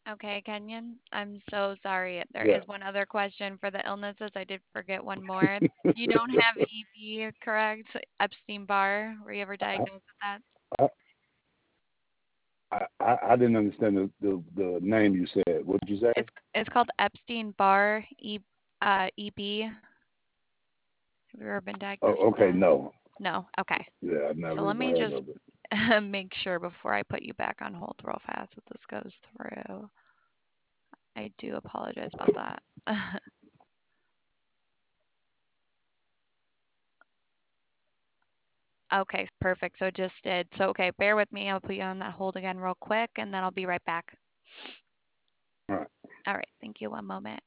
Okay, Kenyon, I'm so sorry. There Yeah. is one other question for the illnesses. I did forget one more. You don't have EB, correct? Epstein-Barr. Were you ever I, diagnosed with that? I, I didn't understand the name you said. What did you say? It's called Epstein-Barr EB. Have you ever been diagnosed Oh, with okay. that? No. No. Okay. Yeah, I've So never let even me heard just of it. make sure before I put you back on hold real fast that this goes through. I do apologize about that. Okay, perfect. So it just did. So, okay, bear with me. I'll put you on that hold again real quick and then I'll be right back. All right. All right. Thank you. One moment.